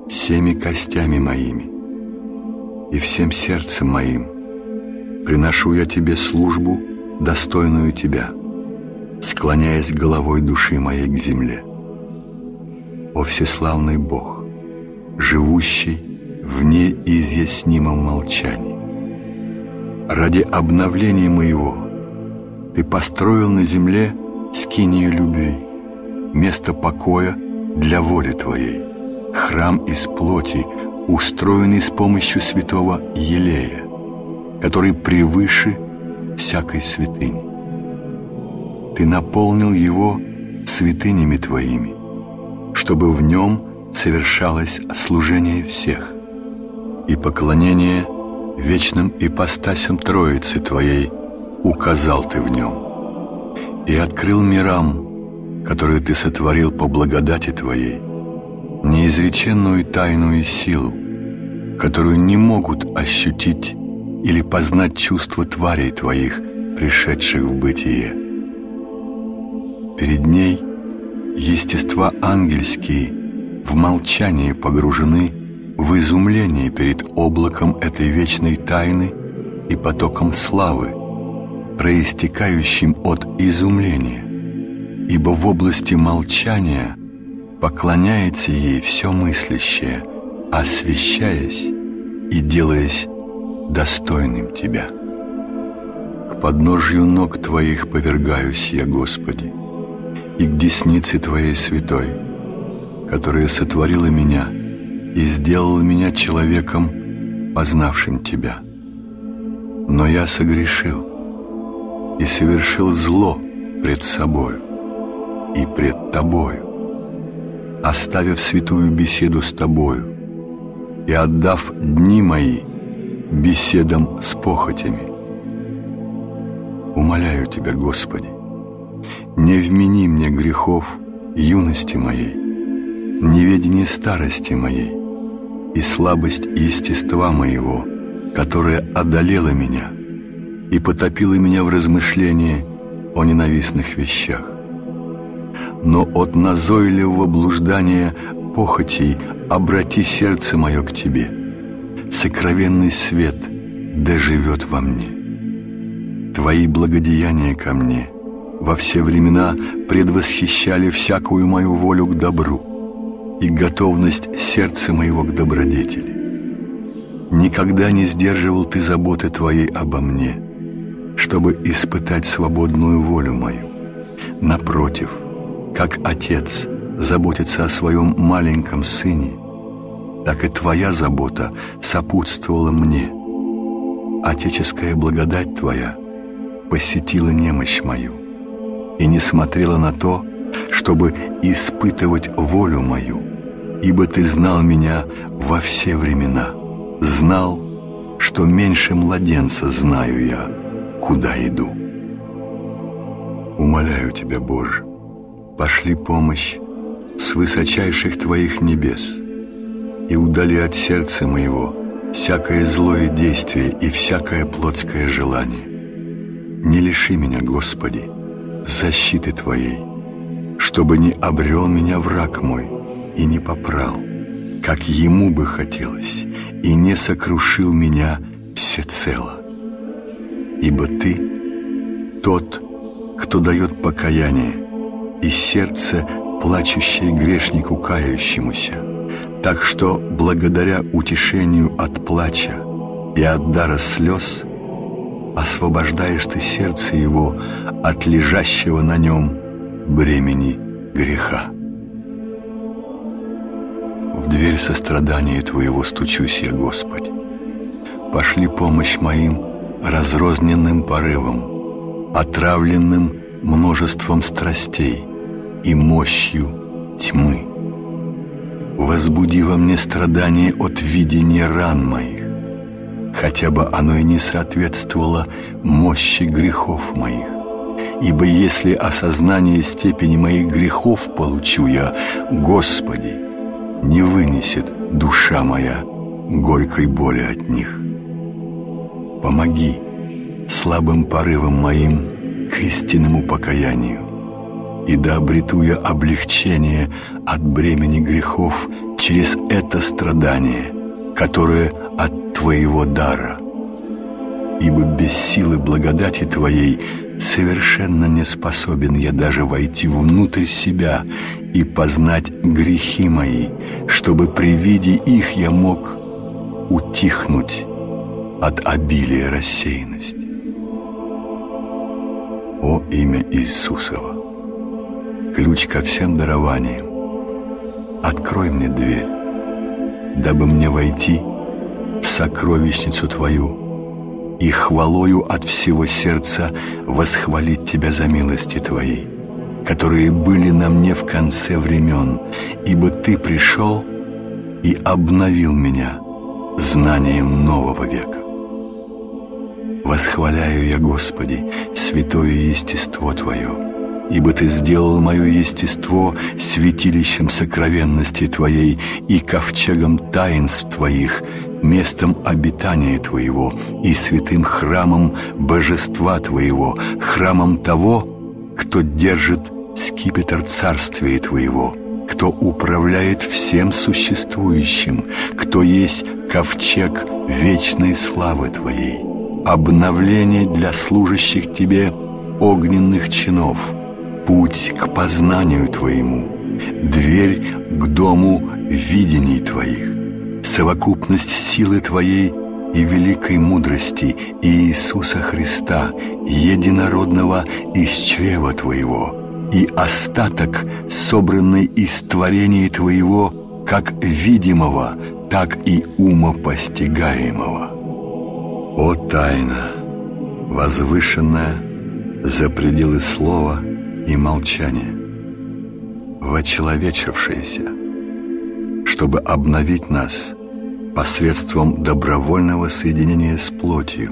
всеми костями моими и всем сердцем моим приношу я Тебе службу, достойную Тебя, склоняясь головой души моей к земле. О всеславный Бог, живущий в неизъяснимом молчании, ради обновления моего Ты построил на земле скинию любви, место покоя для воли Твоей, храм из плоти, устроенный с помощью святого елея, который превыше всякой святыни. Ты наполнил его святынями Твоими, чтобы в нем совершалось служение всех и поклонение вечным ипостасям Троицы Твоей указал Ты в нем, и открыл мирам, которую Ты сотворил по благодати Твоей, неизреченную тайную силу, которую не могут ощутить или познать чувства тварей Твоих, пришедших в бытие. Перед ней естества ангельские в молчании погружены в изумление перед облаком этой вечной тайны и потоком славы, проистекающим от изумления, ибо в области молчания поклоняется ей все мыслящее, освящаясь и делаясь достойным Тебя. К подножью ног Твоих повергаюсь я, Господи, и к деснице Твоей святой, которая сотворила меня и сделала меня человеком, познавшим Тебя. Но я согрешил и совершил зло пред собою и пред Тобою, оставив святую беседу с Тобою и отдав дни мои беседам с похотями. Умоляю Тебя, Господи, не вмени мне грехов юности моей, неведение старости моей и слабость естества моего, которая одолела меня и потопила меня в размышлении о ненавистных вещах. Но от назойливого блуждания похотей обрати сердце мое к Тебе. Сокровенный свет да живет во мне. Твои благодеяния ко мне во все времена предвосхищали всякую мою волю к добру и готовность сердца моего к добродетели. Никогда не сдерживал Ты заботы Твоей обо мне, чтобы испытать свободную волю мою. Напротив, как отец заботится о своем маленьком сыне, так и Твоя забота сопутствовала мне. Отеческая благодать Твоя посетила немощь мою и не смотрела на то, чтобы испытывать волю мою, ибо Ты знал меня во все времена, знал, что меньше младенца знаю я, куда иду. Умоляю Тебя, Боже, пошли помощь с высочайших Твоих небес и удали от сердца моего всякое злое действие и всякое плотское желание. Не лиши меня, Господи, защиты Твоей, чтобы не обрел меня враг мой и не попрал, как ему бы хотелось, и не сокрушил меня всецело. Ибо Ты тот, кто дает покаяние, и сердце, плачущее грешнику кающемуся, так что благодаря утешению от плача и от дара слез освобождаешь Ты сердце его от лежащего на нем бремени греха. В дверь сострадания Твоего стучусь я, Господи. Пошли помощь моим разрозненным порывам, отравленным множеством страстей и мощью тьмы. Возбуди во мне страдание от видения ран моих, хотя бы оно и не соответствовало мощи грехов моих. Ибо если осознание степени моих грехов получу я, Господи, не вынесет душа моя горькой боли от них. Помоги слабым порывам моим к истинному покаянию и да обрету я облегчение от бремени грехов через это страдание, которое от Твоего дара. Ибо без силы благодати Твоей совершенно не способен я даже войти внутрь себя и познать грехи мои, чтобы при виде их я мог утихнуть от обилия рассеянности. О имя Иисусова, ключ ко всем дарованиям, открой мне дверь, дабы мне войти в сокровищницу Твою и хвалою от всего сердца восхвалить Тебя за милости Твои, которые были на мне в конце времен, ибо Ты пришел и обновил меня знанием нового века. Восхваляю я, Господи, святое естество Твое, ибо Ты сделал мое естество святилищем сокровенности Твоей и ковчегом таинств Твоих, местом обитания Твоего и святым храмом божества Твоего, храмом того, кто держит скипетр царствия Твоего, кто управляет всем существующим, кто есть ковчег вечной славы Твоей, обновление для служащих Тебе огненных чинов, путь к познанию Твоему, дверь к дому видений Твоих, совокупность силы Твоей и великой мудрости Иисуса Христа, единородного из чрева Твоего, и остаток, собранный из творения Твоего, как видимого, так и умопостигаемого. О тайна, возвышенная за пределы слова и молчания, вочеловечившаяся, чтобы обновить нас посредством добровольного соединения с плотью.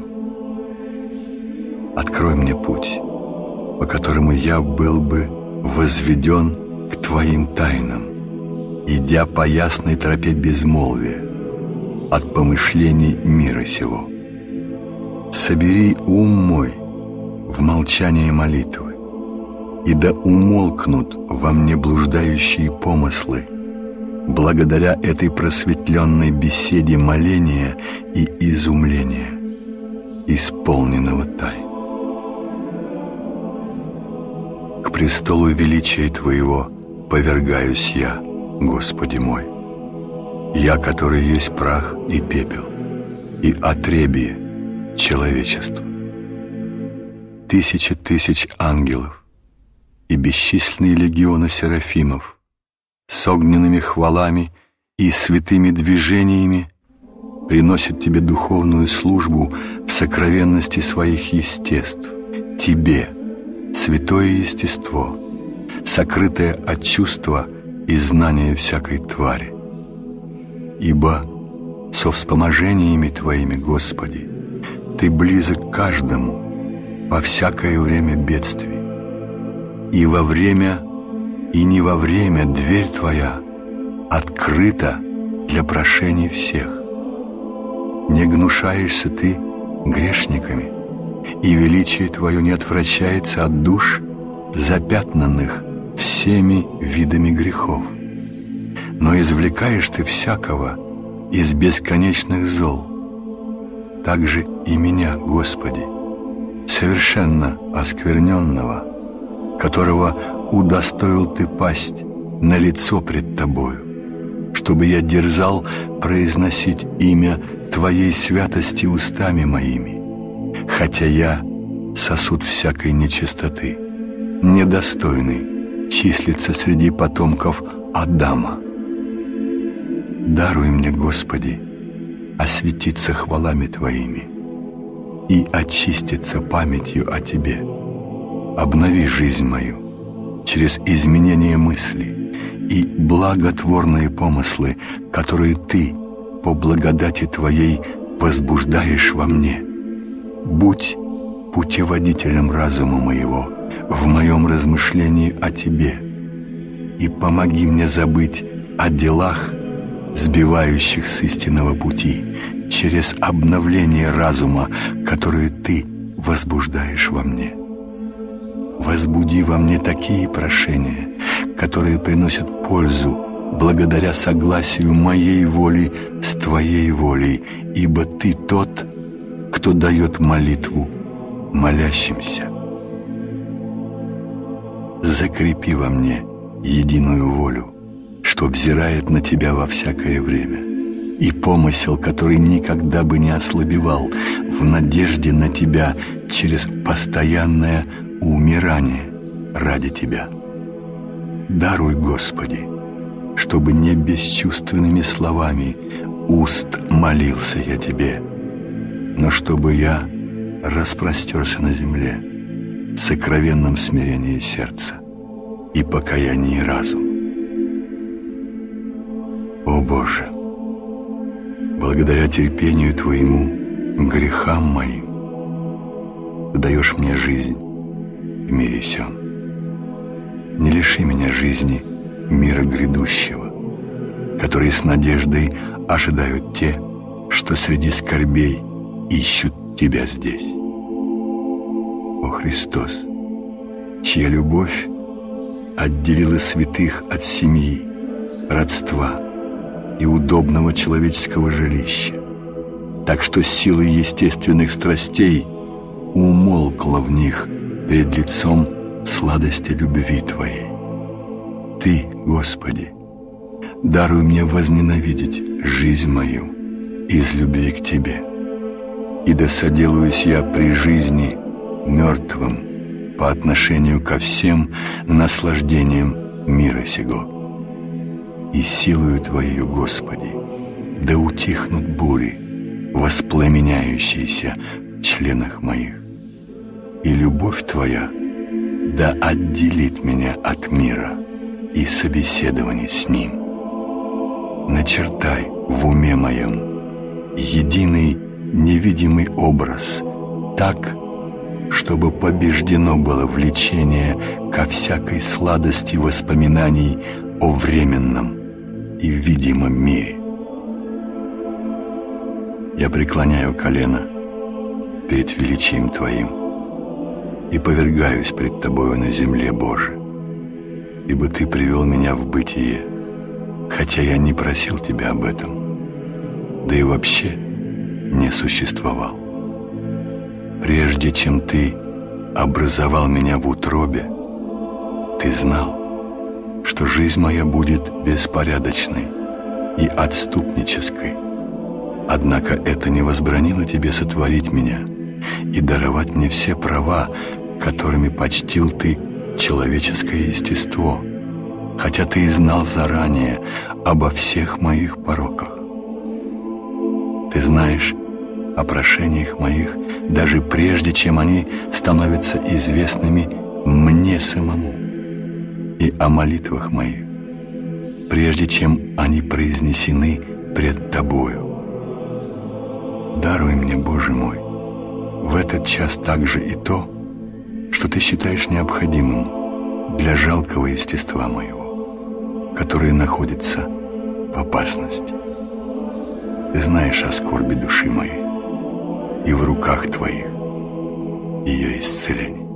Открой мне путь, по которому я был бы возведен к Твоим тайнам, идя по ясной тропе безмолвия от помышлений мира сего. Собери ум мой в молчании молитвы, и да умолкнут во мне блуждающие помыслы, благодаря этой просветленной беседе моления и изумления, исполненного тайн. К престолу величия Твоего повергаюсь я, Господи мой, я, который есть прах и пепел, и отребие человечества. Тысячи тысяч ангелов и бесчисленные легионы серафимов с огненными хвалами и святыми движениями приносят Тебе духовную службу в сокровенности своих естеств, Тебе, святое естество, сокрытое от чувства и знания всякой твари. Ибо со вспоможениями Твоими, Господи, Ты близок каждому во всякое время бедствий, и во время, и не во время дверь Твоя открыта для прошений всех. Не гнушаешься Ты грешниками, и величие Твое не отвращается от душ, запятнанных всеми видами грехов. Но извлекаешь Ты всякого из бесконечных зол, также и меня, Господи, совершенно оскверненного, которого удостоил Ты пасть на лицо пред Тобою, чтобы я дерзал произносить имя Твоей святости устами моими, хотя я сосуд всякой нечистоты, недостойный числиться среди потомков Адама. Даруй мне, Господи, осветиться хвалами Твоими и очиститься памятью о Тебе. Обнови жизнь мою через изменение мыслей и благотворные помыслы, которые Ты по благодати Твоей возбуждаешь во мне. Будь путеводителем разума моего в моем размышлении о Тебе и помоги мне забыть о делах, сбивающих с истинного пути, через обновление разума, которое Ты возбуждаешь во мне. возбуди во мне такие прошения, которые приносят пользу благодаря согласию моей воли с Твоей волей, ибо Ты тот, кто дает молитву молящимся. Закрепи во мне единую волю, что взирает на Тебя во всякое время, и помысел, который никогда бы не ослабевал в надежде на Тебя через постоянное умирание ради Тебя. Даруй, Господи, чтобы не бесчувственными словами уст молился я Тебе, но чтобы я распростерся на земле в сокровенном смирении сердца и покаянии разума. О Боже, благодаря терпению Твоему грехам моим Ты даешь мне жизнь в мире сём. Не лиши меня жизни мира грядущего, который с надеждой ожидают те, что среди скорбей ищут Тебя здесь. О Христос, чья любовь отделила святых от семьи, родства и удобного человеческого жилища, так что сила естественных страстей умолкла в них перед лицом сладости любви Твоей. Ты, Господи, даруй мне возненавидеть жизнь мою из любви к Тебе, и да соделаюсь я при жизни мертвым по отношению ко всем наслаждениям мира сего. И силою Твоею, Господи, да утихнут бури, воспламеняющиеся в членах моих, и любовь Твоя да отделит меня от мира и собеседований с ним. Начертай в уме моем единый невидимый образ так, чтобы побеждено было влечение ко всякой сладости воспоминаний о временном и видимом мире. Я преклоняю колено перед величием Твоим и повергаюсь пред Тобою на земле, Боже, ибо Ты привел меня в бытие, хотя я не просил Тебя об этом, да и вообще не существовал. Прежде чем Ты образовал меня в утробе, Ты знал, что жизнь моя будет беспорядочной и отступнической. Однако это не возбранило Тебе сотворить меня и даровать мне все права, которыми почтил Ты человеческое естество, хотя Ты и знал заранее обо всех моих пороках. Ты знаешь о прошениях моих даже прежде, чем они становятся известными мне самому, и о молитвах моих, прежде чем они произнесены пред Тобою. Даруй мне, Боже мой, в этот час также и то, что Ты считаешь необходимым для жалкого естества моего, которое находится в опасности. Ты знаешь о скорби души моей, и в руках Твоих ее исцеление.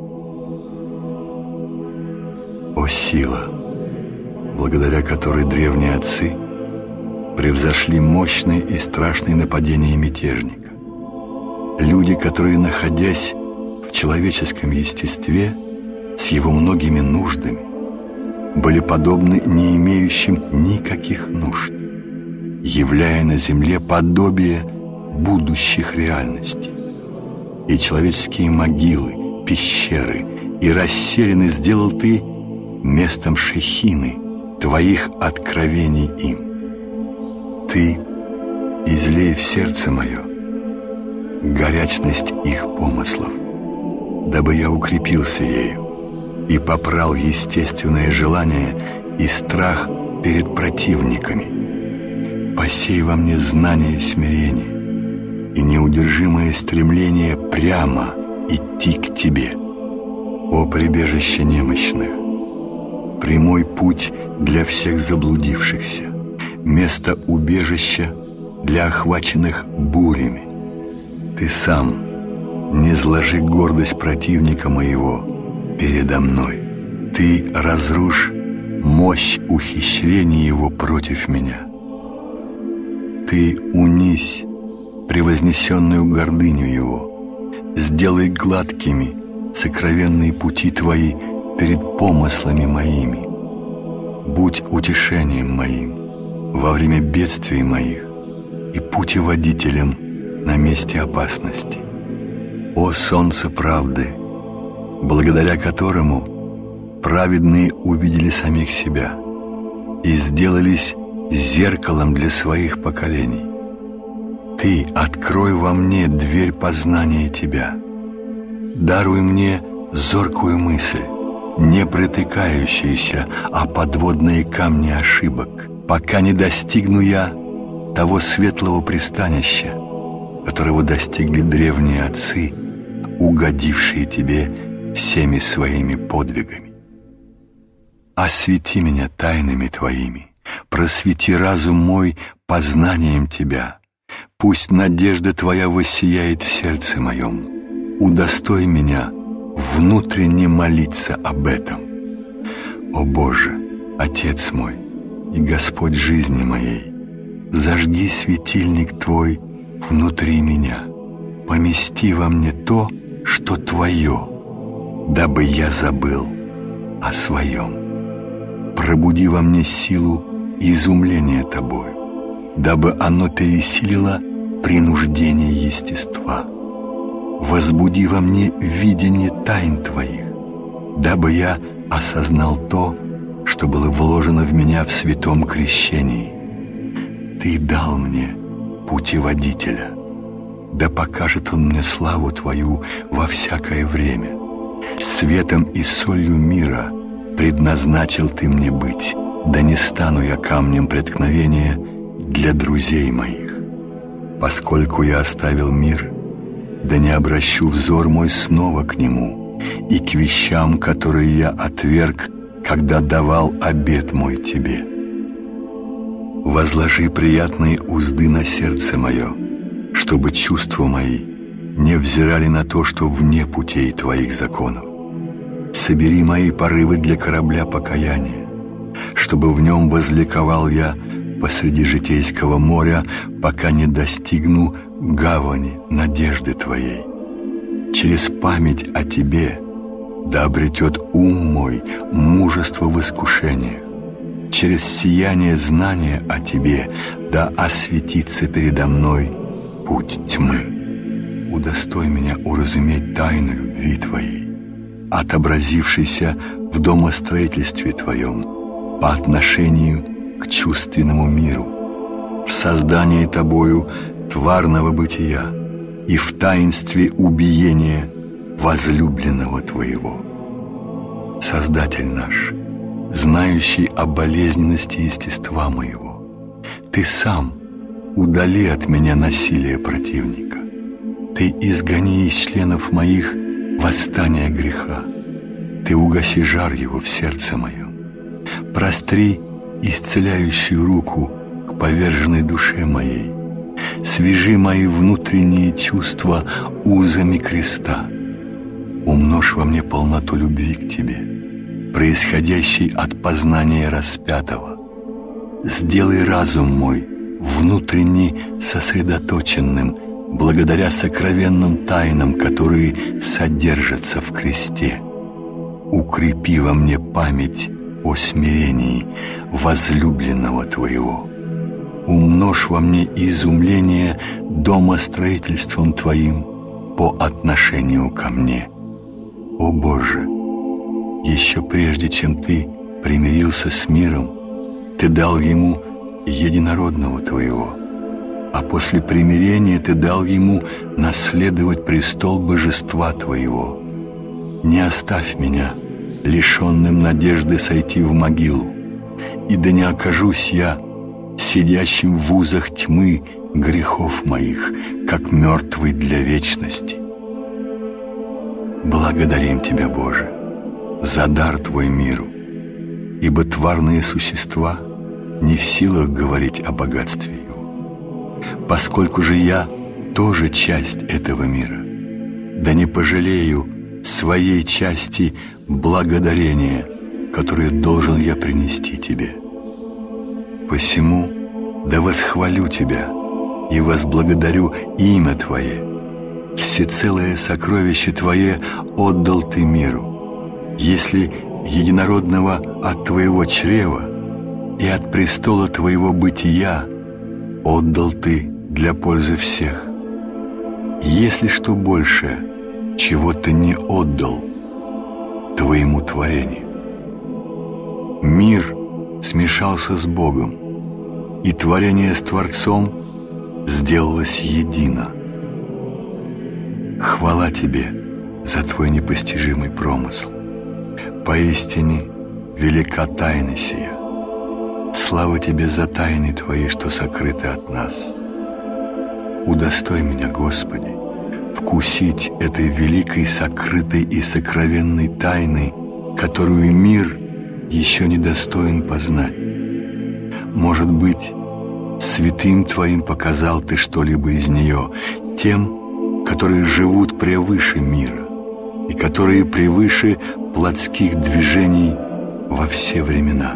О сила, благодаря которой древние отцы превзошли мощные и страшные нападения мятежника. Люди, которые, находясь в человеческом естестве с его многими нуждами, были подобны не имеющим никаких нужд, являя на земле подобие будущих реальностей. И человеческие могилы, пещеры и расселины сделал Ты местом шехины Твоих откровений им. Ты излей в сердце мое горячность их помыслов, дабы я укрепился ею и попрал естественное желание и страх перед противниками. Посей во мне знание и смирение и неудержимое стремление прямо идти к Тебе. О прибежище немощных, прямой путь для всех заблудившихся, место убежища для охваченных бурями. Ты сам не зложи гордость противника моего передо мной. Ты разрушь мощь ухищрений его против меня. Ты унись превознесенную гордыню его, сделай гладкими сокровенные пути твои перед помыслами моими. Будь утешением моим во время бедствий моих и путеводителем на месте опасности. О солнце правды, благодаря которому праведные увидели самих себя и сделались зеркалом для своих поколений. Ты открой во мне дверь познания Тебя, даруй мне зоркую мысль, не притыкающуюся о подводные камни ошибок, пока не достигну я того светлого пристанища, которого достигли древние отцы, угодившие Тебе всеми своими подвигами. Освети меня тайнами Твоими, просвети разум мой познанием Тебя. Пусть надежда Твоя воссияет в сердце моем. Удостой меня внутренне молиться об этом. О Боже, Отец мой и Господь жизни моей, зажги светильник Твой внутри меня, помести во мне то, что Твое, дабы я забыл о своем. Пробуди во мне силу изумления Тобою, дабы оно пересилило принуждение естества. Возбуди во мне видение тайн Твоих, дабы я осознал то, что было вложено в меня в святом крещении. Ты дал мне путеводителя, да покажет он мне славу Твою во всякое время. Светом и солью мира предназначил Ты мне быть, да не стану я камнем преткновения для друзей моих. Поскольку я оставил мир, да не обращу взор мой снова к нему и к вещам, которые я отверг, когда давал обет мой Тебе. Возложи приятные узды на сердце мое, чтобы чувства мои не взирали на то, что вне путей Твоих законов. Собери мои порывы для корабля покаяния, чтобы в нем возликовал я посреди житейского моря, пока не достигну гавани надежды Твоей. Через память о Тебе да обретет ум мой мужество в искушениях. Через сияние знания о Тебе да осветится передо мной путь тьмы. Удостой меня уразуметь тайну любви Твоей, отобразившейся в домостроительстве Твоем по отношению к чувственному миру, в создании Тобою тварного бытия и в таинстве убиения возлюбленного Твоего. Создатель наш, знающий о болезненности естества моего, Ты сам удали от меня насилие противника. Ты изгони из членов моих восстание греха. Ты угаси жар его в сердце моем. Простри исцеляющую руку к поверженной душе моей. Свяжи мои внутренние чувства узами креста. Умножь во мне полноту любви к Тебе, происходящей от познания распятого. Сделай разум мой внутренне сосредоточенным благодаря сокровенным тайнам, которые содержатся в кресте. Укрепи во мне память о смирении возлюбленного Твоего. Умножь во мне изумление домостроительством Твоим по отношению ко мне. О Боже, еще прежде, чем Ты примирился с миром, Ты дал ему единородного Твоего, а после примирения Ты дал ему наследовать престол божества Твоего. Не оставь меня лишенным надежды сойти в могилу, и да не окажусь я сидящим в вузах тьмы грехов моих, как мертвый для вечности. Благодарим Тебя, Боже, за дар Твой миру, ибо тварные существа не в силах говорить о богатстве его. Поскольку же я тоже часть этого мира, да не пожалею своей части благодарения, которое должен я принести Тебе. Посему да восхвалю Тебя и возблагодарю имя Твое. Всецелое сокровище Твое отдал Ты миру. Если единородного от Твоего чрева и от престола Твоего бытия отдал Ты для пользы всех. Если что большее, чего Ты не отдал Твоему творению. Мир смешался с Богом, и творение с Творцом сделалось едино. Хвала Тебе за Твой непостижимый промысл. Поистине велика тайна сия. Слава Тебе за тайны Твои, что сокрыты от нас. Удостой меня, Господи, вкусить этой великой, сокрытой и сокровенной тайны, которую мир еще не достоин познать. Может быть, святым Твоим показал Ты что-либо из нее тем, которые живут превыше мира и которые превыше плотских движений во все времена.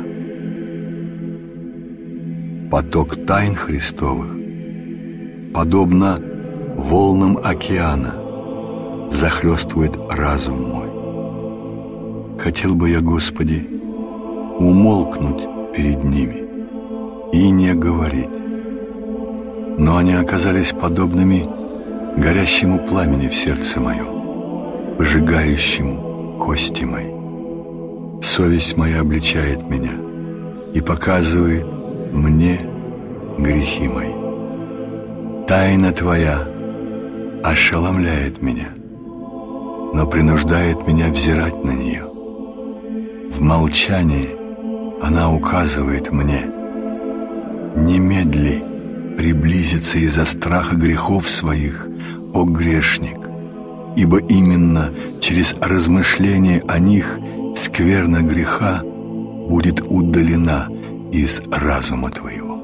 Поток тайн Христовых, подобно волнам океана, захлестывает разум мой. Хотел бы я, Господи, умолкнуть перед ними и не говорить, но они оказались подобными горящему пламени в сердце моем, выжигающему кости мои. Совесть моя обличает меня и показывает мне грехи мои. Тайна Твоя ошеломляет меня, но принуждает меня взирать на нее. В молчании она указывает мне: не медли приблизиться из-за страха грехов своих, о грешник, ибо именно через размышление о них скверна греха будет удалена из разума Твоего.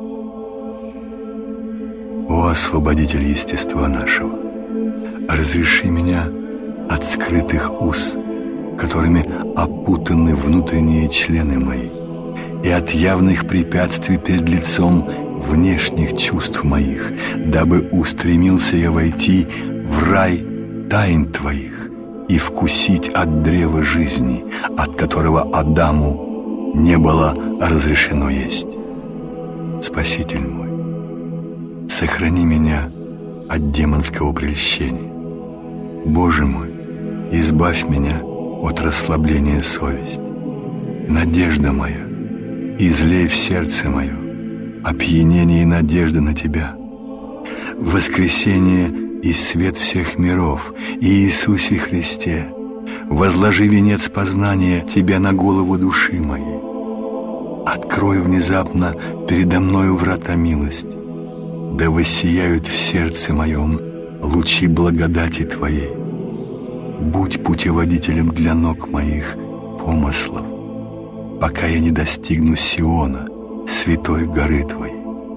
О Освободитель естества нашего, разреши меня от скрытых уз, которыми опутаны внутренние члены мои, и от явных препятствий перед лицом внешних чувств моих, дабы устремился я войти в рай тайн Твоих и вкусить от древа жизни, от которого Адаму не было разрешено есть. Спаситель мой, сохрани меня от демонского прельщения. Боже мой, избавь меня от расслабления совести. Надежда моя, излей в сердце мое опьянение и надежда на Тебя. Воскресение и свет всех миров, и Иисусе Христе, возложи венец познания Тебя на голову души моей. Открой внезапно передо мною врата милости, да воссияют в сердце моем лучи благодати Твоей. Будь путеводителем для ног моих помыслов, пока я не достигну Сиона, святой горы Твоей.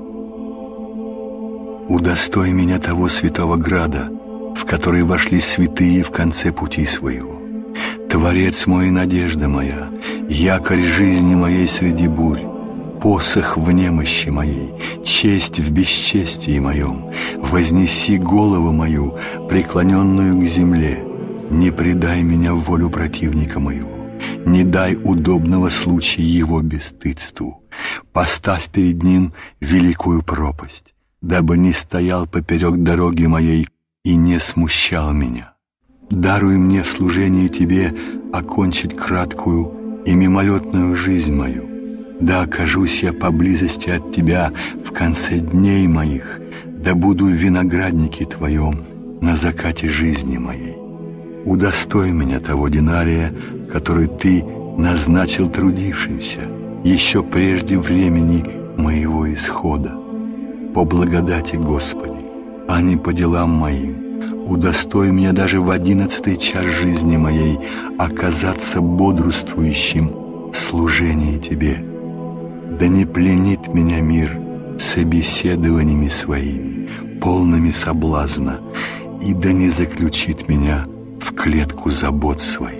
Удостой меня того святого града, в который вошли святые в конце пути своего. Творец мой и надежда моя, якорь жизни моей среди бурь, посох в немощи моей, честь в бесчестии моем. Вознеси голову мою, преклоненную к земле, не предай меня в волю противника моего. Не дай удобного случая его бесстыдству. Поставь перед ним великую пропасть, дабы не стоял поперек дороги моей и не смущал меня. Даруй мне в служении Тебе окончить краткую и мимолетную жизнь мою. Да окажусь я поблизости от Тебя в конце дней моих, да буду в винограднике Твоем на закате жизни моей. Удостой меня того динария, который Ты назначил трудившимся еще прежде времени моего исхода. По благодати Господи, а не по делам моим, удостой меня даже в 11-й час жизни моей оказаться бодрствующим в служении Тебе. Да не пленит меня мир собеседованиями своими, полными соблазна, и да не заключит меня в клетку забот своих.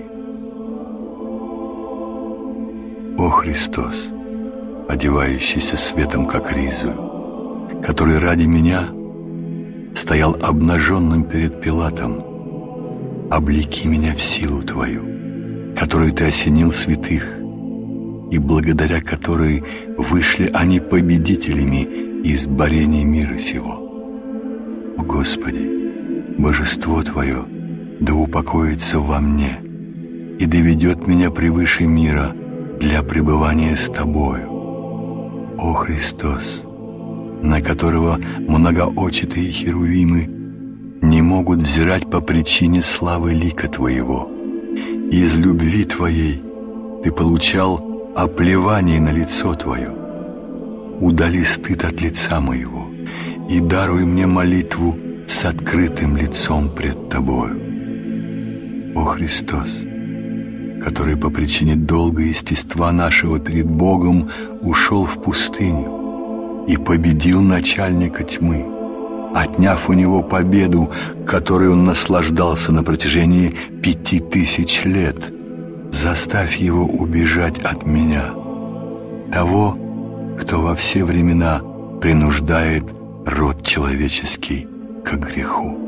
О Христос, одевающийся светом, как ризою, который ради меня стоял обнаженным перед Пилатом, облеки меня в силу Твою, которую Ты осенил святых, и благодаря которой вышли они победителями из борения мира сего. О Господи, Божество Твое да упокоится во мне и доведет меня превыше мира для пребывания с Тобою. О Христос, на которого многоочитые херувимы не могут взирать по причине славы лика Твоего. Из любви Твоей Ты получал оплевание на лицо Твое. Удали стыд от лица моего и даруй мне молитву с открытым лицом пред Тобою. О Христос, который по причине долга естества нашего перед Богом ушел в пустыню и победил начальника тьмы, отняв у него победу, которой он наслаждался на протяжении 5000 лет, заставь его убежать от меня, того, кто во все времена принуждает род человеческий к греху.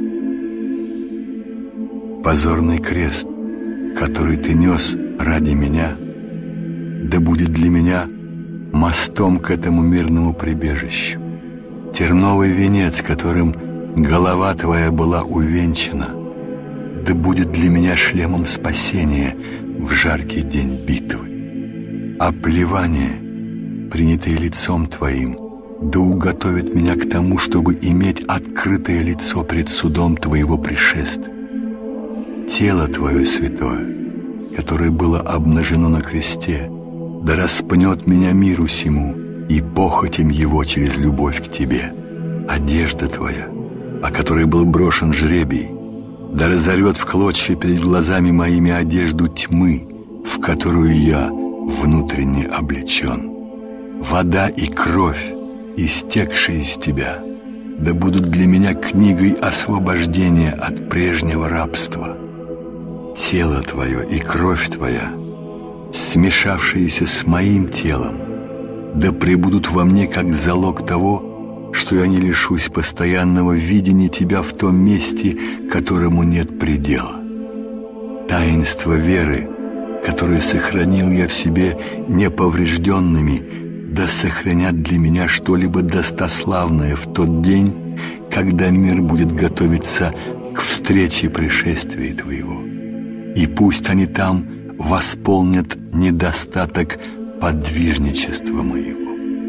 Позорный крест, который Ты нес ради меня, да будет для меня мостом к этому мирному прибежищу. Терновый венец, которым голова Твоя была увенчана, да будет для меня шлемом спасения в жаркий день битвы. Оплевание, принятое лицом Твоим, да уготовит меня к тому, чтобы иметь открытое лицо пред судом Твоего пришествия. Тело Твое святое, которое было обнажено на кресте, да распнет меня миру сему и похотям его через любовь к Тебе. Одежда Твоя, о которой был брошен жребий, да разорвет в клочья перед глазами моими одежду тьмы, в которую я внутренне облечен. Вода и кровь, истекшие из Тебя, да будут для меня книгой освобождения от прежнего рабства. Тело Твое и кровь Твоя, смешавшиеся с моим телом, да пребудут во мне как залог того, что я не лишусь постоянного видения Тебя в том месте, которому нет предела. Таинство веры, которое сохранил я в себе неповрежденными, да сохранят для меня что-либо достославное в тот день, когда мир будет готовиться к встрече пришествия Твоего. И пусть они там восполнят недостаток подвижничества моего.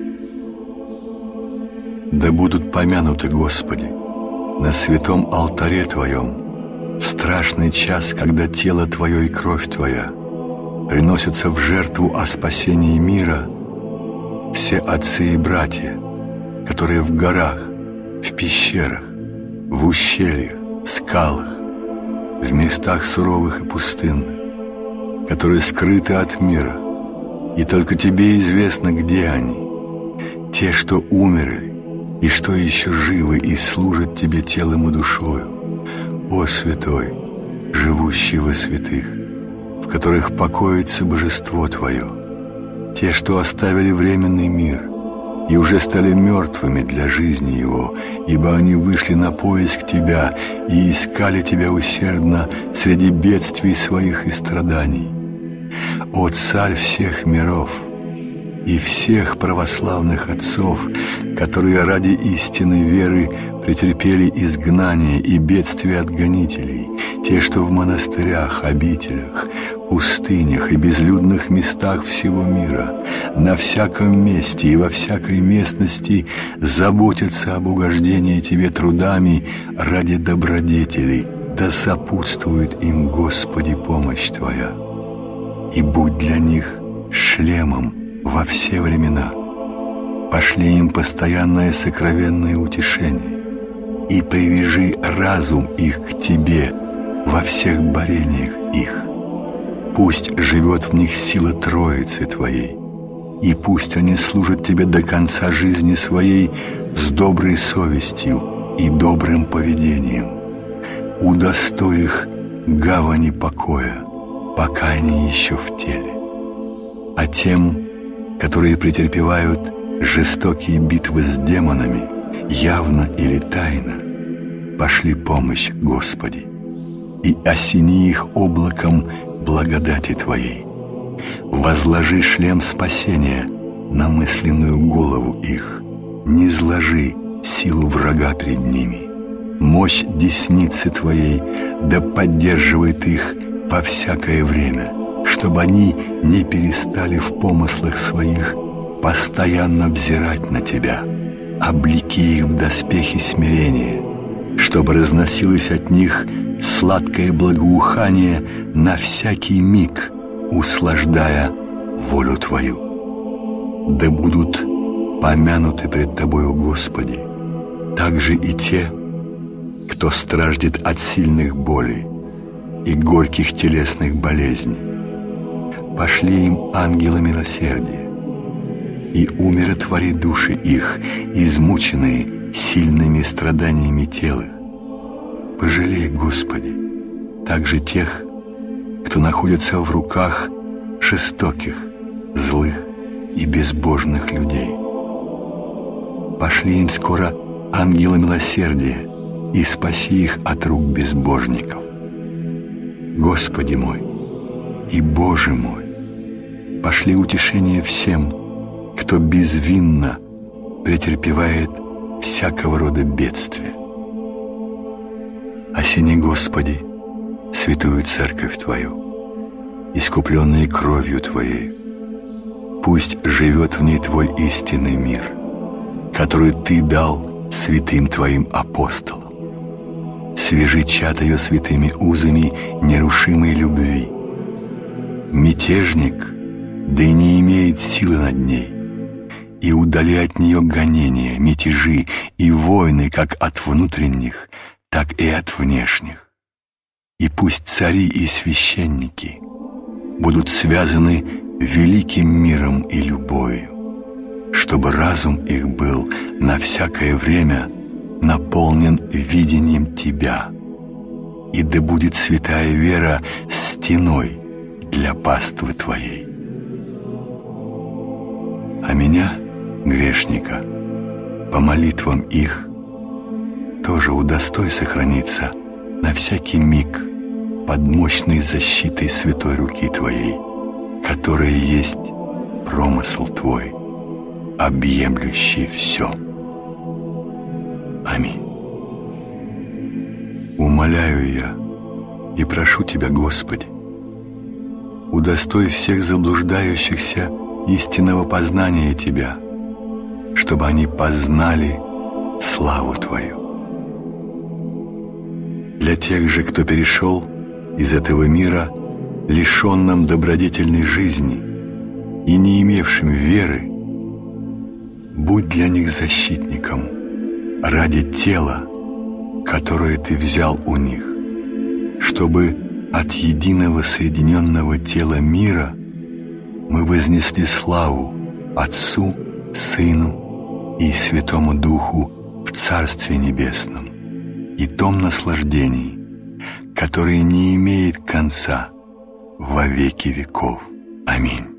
Да будут помянуты, Господи, на святом алтаре Твоем в страшный час, когда тело Твое и кровь Твоя приносятся в жертву о спасении мира, все отцы и братья, которые в горах, в пещерах, в ущельях, скалах, в местах суровых и пустынных, которые скрыты от мира, и только Тебе известно, где они, те, что умерли, и что еще живы и служат Тебе телом и душою, о Святой, живущий во святых, в которых покоится Божество Твое, те, что оставили временный мир и уже стали мертвыми для жизни его, ибо они вышли на поиск Тебя и искали Тебя усердно среди бедствий своих и страданий. О Царь всех миров и всех православных отцов, которые ради истинной веры претерпели изгнание и бедствия от гонителей, те, что в монастырях, обителях, пустынях и безлюдных местах всего мира, на всяком месте и во всякой местности заботятся об угождении Тебе трудами ради добродетелей, да сопутствует им, Господи, помощь Твоя. И будь для них шлемом во все времена. Пошли им постоянное сокровенное утешение и привяжи разум их к Тебе во всех борениях их. Пусть живет в них сила Троицы Твоей, и пусть они служат Тебе до конца жизни своей с доброй совестью и добрым поведением. Удостой их гавани покоя, пока они еще в теле. А тем, которые претерпевают жестокие битвы с демонами, явно или тайно, пошли помощь, Господи, и осени их облаком благодати Твоей. Возложи шлем спасения на мысленную голову их, не зложи силу врага пред ними. Мощь десницы Твоей да поддерживает их по всякое время, чтобы они не перестали в помыслах своих постоянно взирать на Тебя. Облеки их в доспехи смирения, чтобы разносилось от них сладкое благоухание на всякий миг, услаждая волю Твою. Да будут помянуты пред Тобою, Господи, также и те, кто страждет от сильных болей и горьких телесных болезней. Пошли им ангела милосердия и умиротвори души их, измученные сильными страданиями тела. Пожалей, Господи, также тех, кто находится в руках жестоких, злых и безбожных людей. Пошли им скоро ангела милосердия и спаси их от рук безбожников. Господи мой и Боже мой, пошли утешение всем, кто безвинно претерпевает всякого рода бедствия. Осени, Господи, святую церковь Твою, искупленные кровью Твоей. Пусть живет в ней Твой истинный мир, который Ты дал святым Твоим апостолам. Свяжи чад ее святыми узами нерушимой любви. Мятежник, да и не имеет силы над ней, и удали от нее гонения, мятежи и войны как от внутренних, так и от внешних. И пусть цари и священники будут связаны великим миром и любовью, чтобы разум их был на всякое время наполнен видением Тебя, и да будет святая вера стеной для паствы Твоей. А меня, грешника, по молитвам их тоже удостой сохраниться на всякий миг под мощной защитой святой руки Твоей, которая есть промысл Твой, объемлющий все. Аминь. Умоляю я и прошу Тебя, Господи, удостой всех заблуждающихся истинного познания Тебя, чтобы они познали славу Твою. Для тех же, кто перешел из этого мира, лишенным добродетельной жизни и не имевшим веры, будь для них защитником ради тела, которое Ты взял у них, чтобы от единого соединенного тела мира мы вознесли славу Отцу, Сыну и Святому Духу в Царстве Небесном и том наслаждении, которое не имеет конца во веки веков. Аминь.